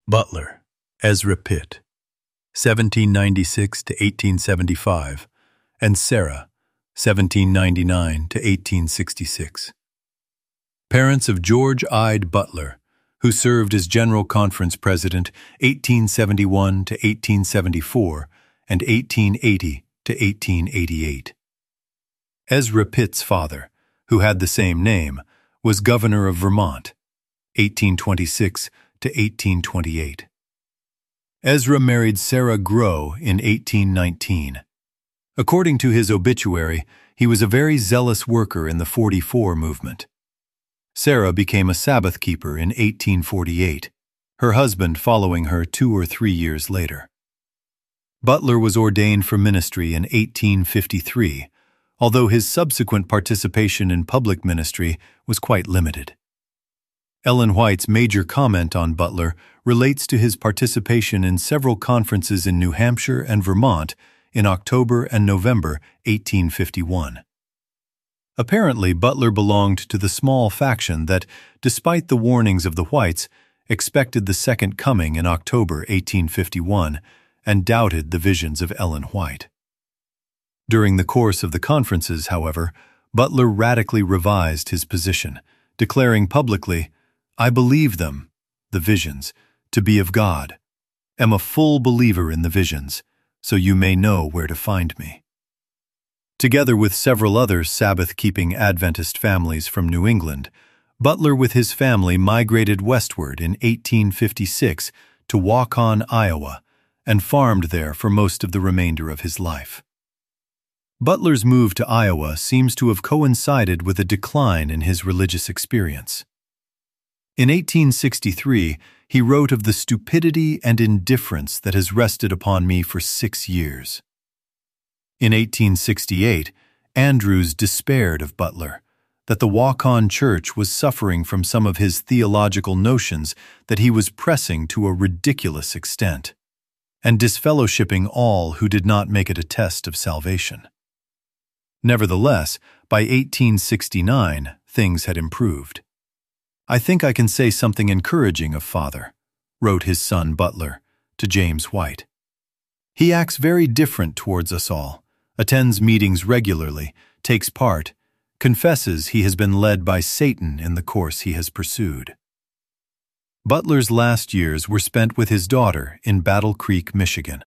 Butler, Ezra Pitt, 1796 to 1875, and Sarah, 1799 to 1866. Parents of George Ide Butler, who served as General Conference President 1871 to 1874 and 1880 to 1888. Ezra Pitt's father, who had the same name, was Governor of Vermont, 1826 to 1828. Ezra married Sarah Grow in 1819. According to his obituary, he was a very zealous worker in the 44 movement. Sarah became a Sabbath keeper in 1848, her husband following her 2 or 3 years later. Butler was ordained for ministry in 1853, although his subsequent participation in public ministry was quite limited. Ellen White's major comment on Butler relates to his participation in several conferences in New Hampshire and Vermont in October and November 1851. Apparently, Butler belonged to the small faction that, despite the warnings of the Whites, expected the Second Coming in October 1851 and doubted the visions of Ellen White. During the course of the conferences, however, Butler radically revised his position, declaring publicly, "I believe them, the visions, to be of God, am a full believer in the visions, so you may know where to find me." Together with several other Sabbath-keeping Adventist families from New England, Butler with his family migrated westward in 1856 to Waukon, Iowa, and farmed there for most of the remainder of his life. Butler's move to Iowa seems to have coincided with a decline in his religious experience. In 1863, he wrote of the stupidity and indifference that has rested upon me for 6 years. In 1868, Andrews despaired of Butler, that the Waukon Church was suffering from some of his theological notions that he was pressing to a ridiculous extent, and disfellowshipping all who did not make it a test of salvation. Nevertheless, by 1869, things had improved. "I think I can say something encouraging of Father," wrote his son Butler to James White. "He acts very different towards us all, attends meetings regularly, takes part, confesses he has been led by Satan in the course he has pursued." Butler's last years were spent with his daughter in Battle Creek, Michigan.